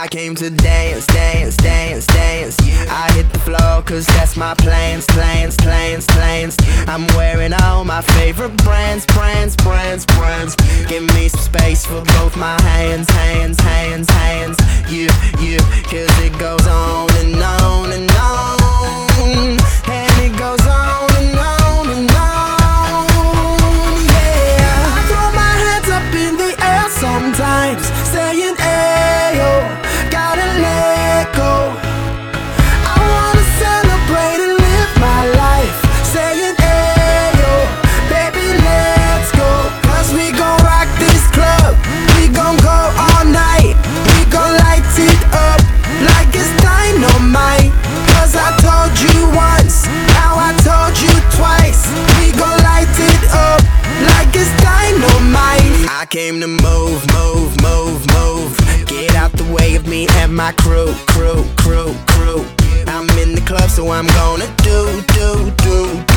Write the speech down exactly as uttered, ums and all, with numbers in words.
I came to dance, dance, dance, dance. I hit the floor cause that's my plans, plans, plans, plans. I'm wearing all my favorite brands, brands, brands, brands. Give me some space for both my hands, hands, hands, hands. You, you, cause it goes on and on and on. And it goes on and on and on. Yeah, I throw my hands up in the air sometimes, saying ayo, gotta let go. I wanna celebrate and live my life, saying ayo, baby let's go. Cause we gon' rock this club, we gon' go all night. We gon' light it up like it's dynamite. Cause I told you once, now I told you twice. We gon' light it up like it's dynamite. I came to move, move, move, move. Get out the way of me and my crew, crew, crew, crew. I'm in the club so I'm gonna do, do, do,